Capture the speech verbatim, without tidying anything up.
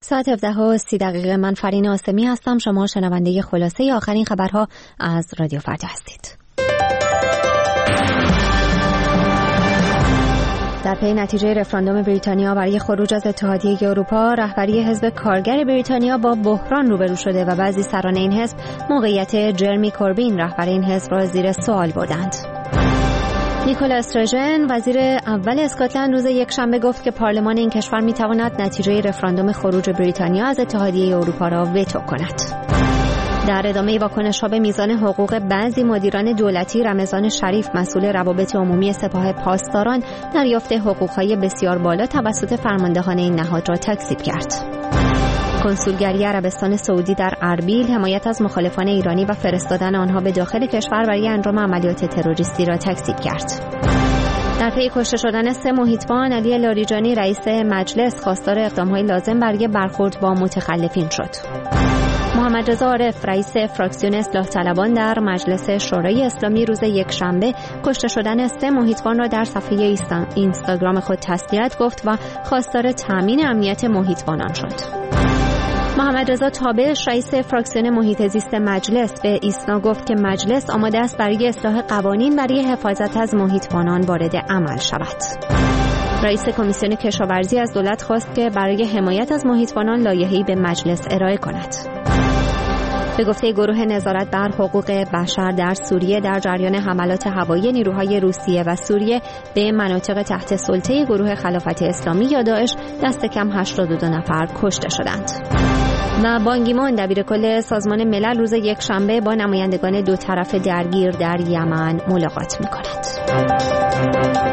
ساعت هفده و سی دقیقه. من فرین آسمی هستم. شما شنونده خلاصه آخرین خبرها از رادیو فردا هستید. در پی نتیجه رفراندوم بریتانیا برای خروج از اتحادیه اروپا، رهبری حزب کارگر بریتانیا با بحران روبرو شده و بعضی سران این حزب موقعیت جرمی کوربین رهبر این حزب را زیر سوال بردند. نیکولا استرژن وزیر اول اسکاتلند روز یکشنبه گفت که پارلمان این کشور می‌تواند نتیجه رفراندوم خروج بریتانیا از اتحادیه اروپا را وتو کند. در ادامه واکنش‌ها به میزان حقوق بعضی مدیران دولتی، رمضان شریف مسئول روابط عمومی سپاه پاسداران دریافت حقوق‌های بسیار بالا توسط فرماندهان این نهاد را تکذیب کرد. کنسولگری عربستان سعودی در اربیل حمایت از مخالفان ایرانی و فرستادن آنها به داخل کشور برای انجام عملیات تروریستی را تکذیب کرد. در پی کشته شدن سه محیطبان، علی لاریجانی رئیس مجلس خواستار اقدام‌های لازم برای برخورد با متخلفین شد. محمد رضا عارف رئیس فراکسیون اصلاح طلبان در مجلس شورای اسلامی روز یکشنبه کشته شدن سه محیطبان را در صفحه اینستاگرام خود تسلیت گفت و خواستار تامین امنیت محیطبانان شد. محمد رضا تابش رئیس فراکسیون محیط زیست مجلس به ایسنا گفت که مجلس آماده است برای اصلاح قوانین برای حفاظت از محیطبانان وارد عمل شود. رئیس کمیسیون کشاورزی از دولت خواست که برای حمایت از محیطبانان لایحه‌ای به مجلس ارائه کند. به گفته گروه نظارت بر حقوق بشر در سوریه، در جریان حملات هوایی نیروهای روسیه و سوریه به مناطق تحت سلطه گروه خلافت اسلامی یا داعش دست کم هشتاد و دو نفر کشته شدند. و بان کی مون دبیرکل سازمان ملل روز یکشنبه با نمایندگان دو طرف درگیر در یمن ملاقات می‌کند.